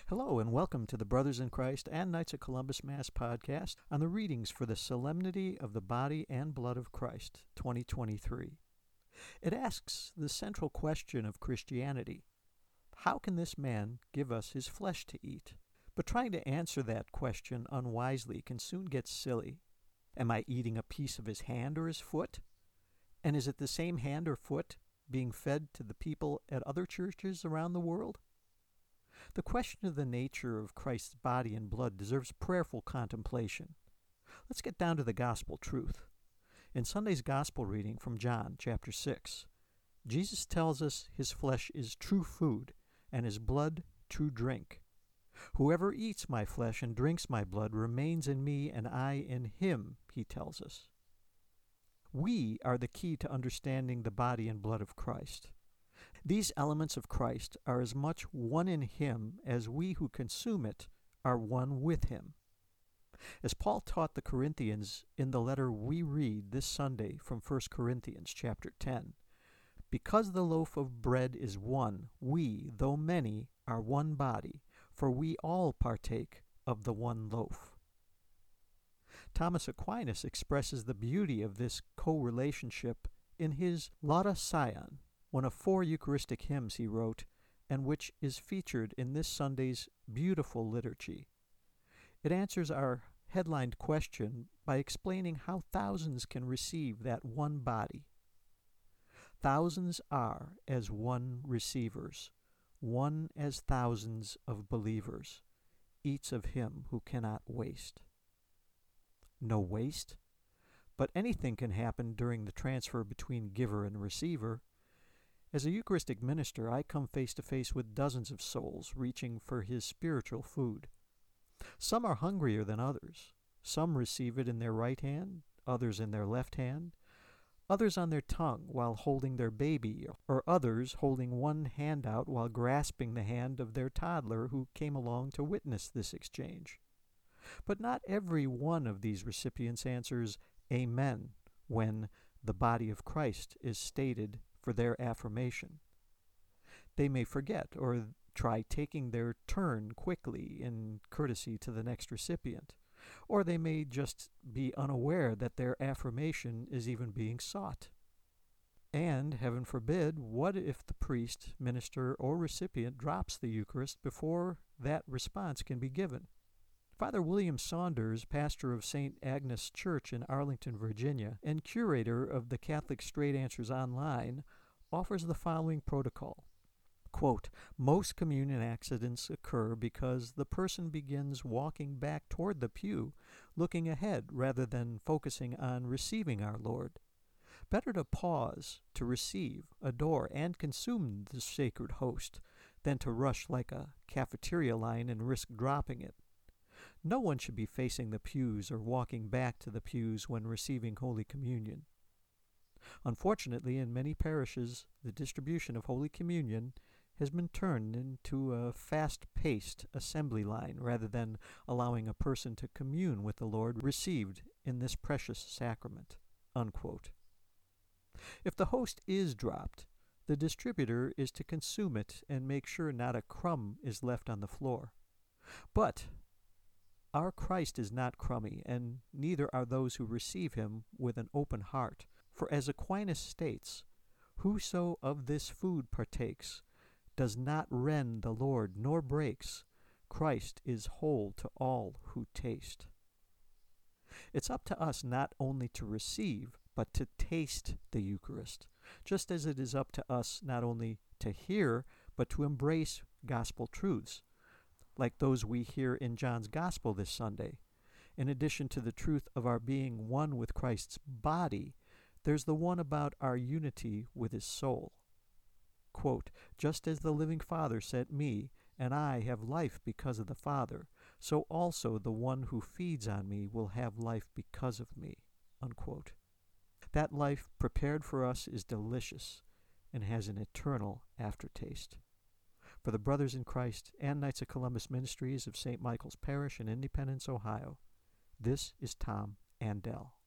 Hello and welcome to the Brothers in Christ and Knights of Columbus Mass podcast on the readings for the Solemnity of the Body and Blood of Christ, 2023. It asks the central question of Christianity: how can this man give us his flesh to eat? But trying to answer that question unwisely can soon get silly. Am I eating a piece of his hand or his foot? And is it the same hand or foot being fed to the people at other churches around the world? The question of the nature of Christ's body and blood deserves prayerful contemplation. Let's get down to the gospel truth. In Sunday's gospel reading from John chapter 6, Jesus tells us his flesh is true food and his blood true drink. Whoever eats my flesh and drinks my blood remains in me and I in him, he tells us. We are the key to understanding the body and blood of Christ. These elements of Christ are as much one in him as we who consume it are one with him. As Paul taught the Corinthians in the letter we read this Sunday from 1 Corinthians chapter 10, because the loaf of bread is one, we, though many, are one body, for we all partake of the one loaf. Thomas Aquinas expresses the beauty of this co-relationship in his Lauda Sion, one of 4 Eucharistic hymns he wrote, and which is featured in this Sunday's beautiful liturgy. It answers our headlined question by explaining how thousands can receive that one body. Thousands are as one receivers, one as thousands of believers, each of him who cannot waste. No waste? But anything can happen during the transfer between giver and receiver. As a Eucharistic minister, I come face to face with dozens of souls reaching for his spiritual food. Some are hungrier than others. Some receive it in their right hand, others in their left hand, others on their tongue while holding their baby, or others holding one hand out while grasping the hand of their toddler who came along to witness this exchange. But not every one of these recipients answers Amen when the body of Christ is stated for their affirmation. They may forget or try taking their turn quickly in courtesy to the next recipient, or they may just be unaware that their affirmation is even being sought. And, heaven forbid, what if the priest, minister, or recipient drops the Eucharist before that response can be given? Father William Saunders, pastor of St. Agnes Church in Arlington, Virginia, and curator of the Catholic Straight Answers Online, offers the following protocol. Quote, most communion accidents occur because the person begins walking back toward the pew, looking ahead rather than focusing on receiving our Lord. Better to pause, to receive, adore, and consume the sacred host than to rush like a cafeteria line and risk dropping it. No one should be facing the pews or walking back to the pews when receiving Holy Communion. Unfortunately, in many parishes, the distribution of Holy Communion has been turned into a fast-paced assembly line rather than allowing a person to commune with the Lord received in this precious sacrament. Unquote. If the host is dropped, the distributor is to consume it and make sure not a crumb is left on the floor. But our Christ is not crummy, and neither are those who receive him with an open heart. For as Aquinas states, whoso of this food partakes does not rend the Lord nor breaks, Christ is whole to all who taste. It's up to us not only to receive, but to taste the Eucharist, just as it is up to us not only to hear, but to embrace gospel truths, like those we hear in John's Gospel this Sunday. In addition to the truth of our being one with Christ's body, there's the one about our unity with his soul. Quote, just as the living Father sent me, and I have life because of the Father, so also the one who feeds on me will have life because of me. Unquote. That life prepared for us is delicious and has an eternal aftertaste. For the Brothers in Christ and Knights of Columbus Ministries of St. Michael's Parish in Independence, Ohio, this is Tom Andell.